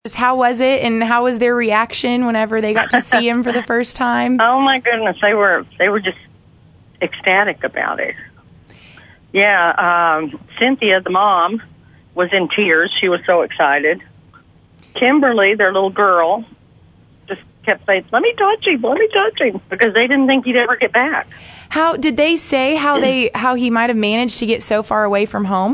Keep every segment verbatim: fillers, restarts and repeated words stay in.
Just how was it, and how was their reaction whenever they got to see him for the first time? Oh my goodness, they were they were just ecstatic about it. Yeah, um, Cynthia, the mom, was in tears. She was so excited. Kimberly, their little girl, just kept saying, "Let me touch him, let me touch him," because they didn't think he'd ever get back. How did they say how they how he might have managed to get so far away from home?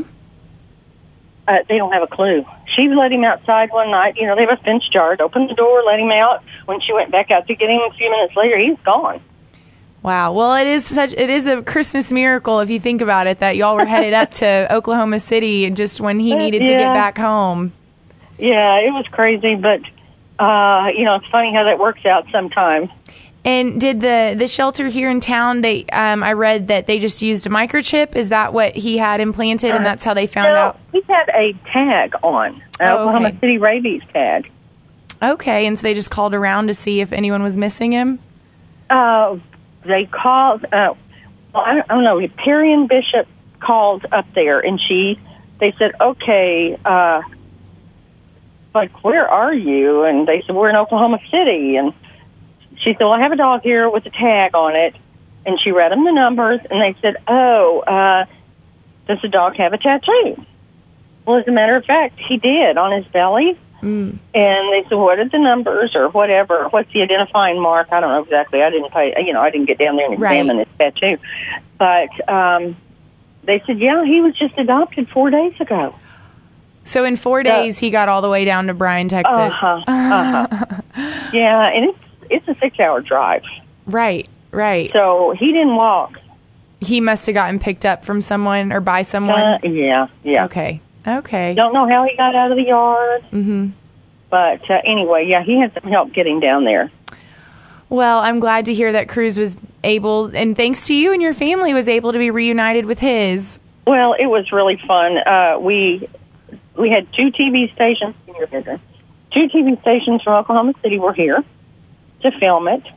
Uh, they don't have a clue. She let him outside one night. You know, they have a fenced yard. Opened the door, let him out. When she went back out to get him a few minutes later, he's gone. Wow. Well, it is such it is a Christmas miracle if you think about it that y'all were headed up to Oklahoma City just when he needed yeah. to get back home. Yeah, it was crazy, but uh, you know, it's funny how that works out sometimes. And did the, the shelter here in town, they um, I read that they just used a microchip. Is that what he had implanted, and that's how they found no, out? He had a tag on, an oh, Oklahoma okay. City rabies tag. Okay, and so they just called around to see if anyone was missing him? Uh, they called, uh, well, I, don't, I don't know, Perian Bishop called up there, and she, they said, okay, uh, like, where are you? And they said, we're in Oklahoma City, and she said, well, I have a dog here with a tag on it. And she read them the numbers, and they said, oh, uh, does the dog have a tattoo? Well, as a matter of fact, he did on his belly. Mm. And they said, what are the numbers or whatever? What's the identifying mark? I don't know exactly. I didn't pay, you know, I didn't get down there and examine right. his tattoo. But um, they said, yeah, he was just adopted four days ago. So in four days, uh, he got all the way down to Bryan, Texas. Uh-huh, uh-huh. Yeah, and it's It's a six-hour drive. Right, right. So he didn't walk. He must have gotten picked up from someone or by someone? Uh, yeah, yeah. Okay, okay. Don't know how he got out of the yard. Mm-hmm. But uh, anyway, yeah, he had some help getting down there. Well, I'm glad to hear that Cruz was able, and thanks to you and your family, was able to be reunited with his. Well, it was really fun. Uh, we we had two T V stations. Two T V stations from Oklahoma City were here to film it,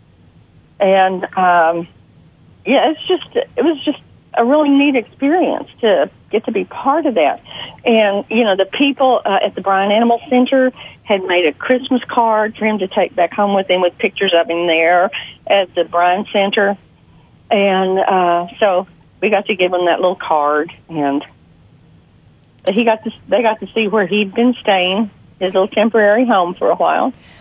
and um, yeah, it's just it was just a really neat experience to get to be part of that. And you know, the people uh, at the Bryan Animal Center had made a Christmas card for him to take back home with him, with pictures of him there at the Bryan Center, and uh, so we got to give him that little card, and he got to they got to see where he'd been staying, his little temporary home for a while.